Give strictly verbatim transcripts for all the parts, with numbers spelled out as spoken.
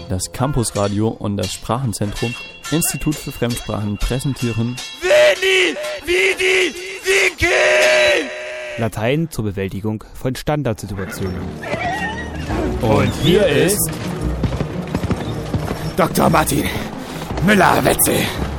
Das Campusradio und das Sprachenzentrum Institut für Fremdsprachen präsentieren Veni, Vidi, Vici! Latein zur Bewältigung von Standardsituationen. Und hier ist Doktor Martin Müller-Wetzel.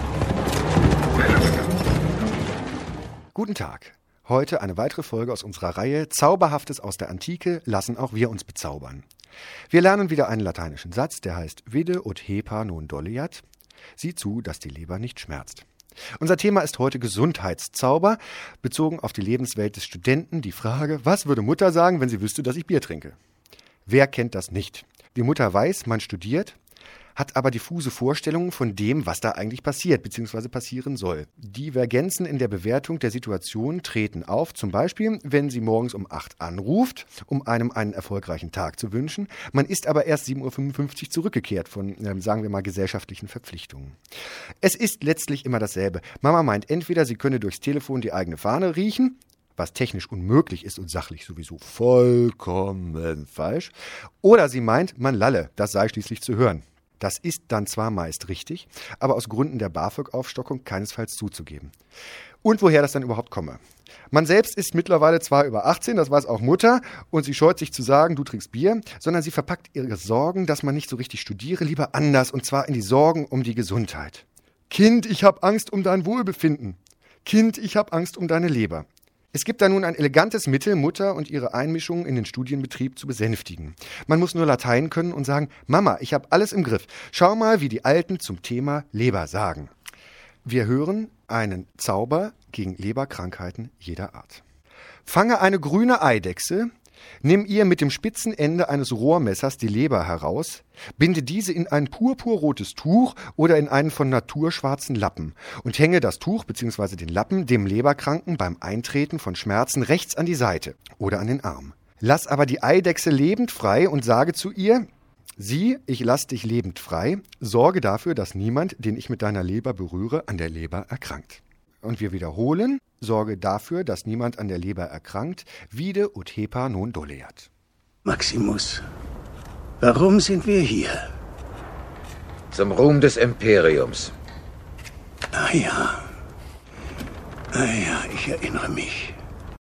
Guten Tag. Heute eine weitere Folge aus unserer Reihe Zauberhaftes aus der Antike, lassen auch wir uns bezaubern. Wir lernen wieder einen lateinischen Satz, der heißt Vide ut hepa non doleat. Sieh zu, dass die Leber nicht schmerzt. Unser Thema ist heute Gesundheitszauber, bezogen auf die Lebenswelt des Studenten. Die Frage, was würde Mutter sagen, wenn sie wüsste, dass ich Bier trinke? Wer kennt das nicht? Die Mutter weiß, man studiert, hat aber diffuse Vorstellungen von dem, was da eigentlich passiert bzw. passieren soll. Divergenzen in der Bewertung der Situation treten auf, zum Beispiel, wenn sie morgens um acht anruft, um einem einen erfolgreichen Tag zu wünschen. Man ist aber erst sieben Uhr fünfundfünfzig zurückgekehrt von, äh, sagen wir mal, gesellschaftlichen Verpflichtungen. Es ist letztlich immer dasselbe. Mama meint entweder, sie könne durchs Telefon die eigene Fahne riechen, was technisch unmöglich ist und sachlich sowieso vollkommen falsch, oder sie meint, man lalle, das sei schließlich zu hören. Das ist dann zwar meist richtig, aber aus Gründen der BAföG-Aufstockung keinesfalls zuzugeben. Und woher das dann überhaupt komme? Man selbst ist mittlerweile zwar über achtzehn, das weiß auch Mutter, und sie scheut sich zu sagen, du trinkst Bier, sondern sie verpackt ihre Sorgen, dass man nicht so richtig studiere, lieber anders, und zwar in die Sorgen um die Gesundheit. Kind, ich hab Angst um dein Wohlbefinden. Kind, ich hab Angst um deine Leber. Es gibt da nun ein elegantes Mittel, Mutter und ihre Einmischung in den Studienbetrieb zu besänftigen. Man muss nur Latein können und sagen, Mama, ich habe alles im Griff. Schau mal, wie die Alten zum Thema Leber sagen. Wir hören einen Zauber gegen Leberkrankheiten jeder Art. Fange eine grüne Eidechse, nimm ihr mit dem spitzen Ende eines Rohrmessers die Leber heraus, binde diese in ein purpurrotes Tuch oder in einen von Natur schwarzen Lappen und hänge das Tuch bzw. den Lappen dem Leberkranken beim Eintreten von Schmerzen rechts an die Seite oder an den Arm. Lass aber die Eidechse lebend frei und sage zu ihr, sieh, ich lass dich lebend frei, sorge dafür, dass niemand, den ich mit deiner Leber berühre, an der Leber erkrankt. Und wir wiederholen, sorge dafür, dass niemand an der Leber erkrankt, vide ut hepa non doleat. Maximus, warum sind wir hier? Zum Ruhm des Imperiums. Ah ja, ah ja, ich erinnere mich.